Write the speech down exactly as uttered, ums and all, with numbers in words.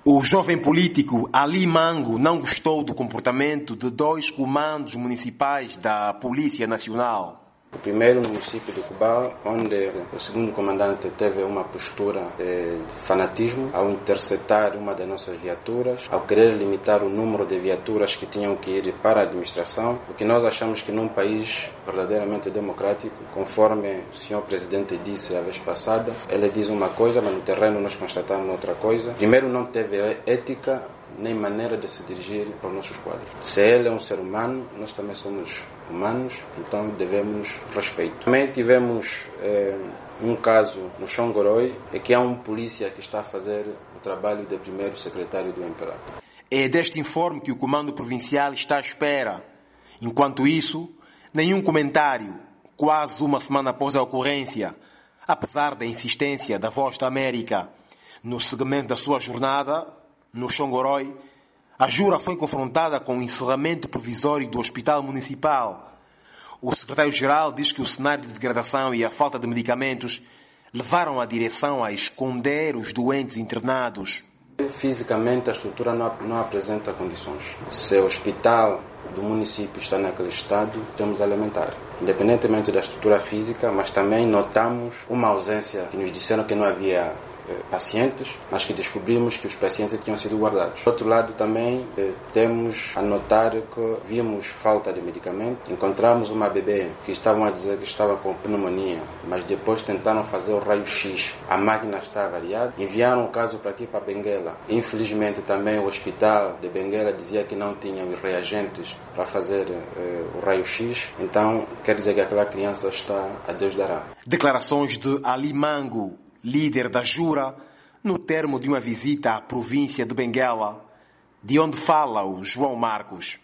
O jovem político Ali Mango não gostou do comportamento de dois comandos municipais da Polícia Nacional. O primeiro no município de Cuba, onde o segundo comandante teve uma postura de fanatismo ao interceptar uma das nossas viaturas, ao querer limitar o número de viaturas que tinham que ir para a administração, o que nós achamos que num país verdadeiramente democrático, conforme o senhor Presidente disse a vez passada, ele diz uma coisa, mas no terreno nós constatamos outra coisa. Primeiro, não teve ética nem maneira de se dirigir para os nossos quadros. Se ele é um ser humano, nós também somos humanos, então devemos respeito. Também tivemos eh, um caso no Xongoroi, é que há um polícia que está a fazer o trabalho de primeiro secretário do Imperador. É deste informe que o Comando Provincial está à espera. Enquanto isso, nenhum comentário, quase uma semana após a ocorrência, apesar da insistência da Voz da América no segmento da sua jornada, no Xongoroi, a Jura foi confrontada com o encerramento provisório do Hospital Municipal. O secretário-geral diz que o cenário de degradação e a falta de medicamentos levaram a direção a esconder os doentes internados. Fisicamente, a estrutura não, não apresenta condições. Se o hospital do município está naquele estado, temos a lamentar. Independentemente da estrutura física, mas também notamos uma ausência que nos disseram que não havia pacientes, mas que descobrimos que os pacientes tinham sido guardados. Do outro lado também eh, temos a notar que vimos falta de medicamento. Encontramos uma bebê que estavam a dizer que estava com pneumonia, mas depois tentaram fazer o raio-x. A máquina está avariada. Enviaram o caso para aqui, para Benguela. Infelizmente também o hospital de Benguela dizia que não tinha os reagentes para fazer eh, o raio-x. Então quer dizer que aquela criança está a Deus dará. Declarações de Ali Mango, líder da Jura, no termo de uma visita à província de Benguela, de onde fala o João Marcos.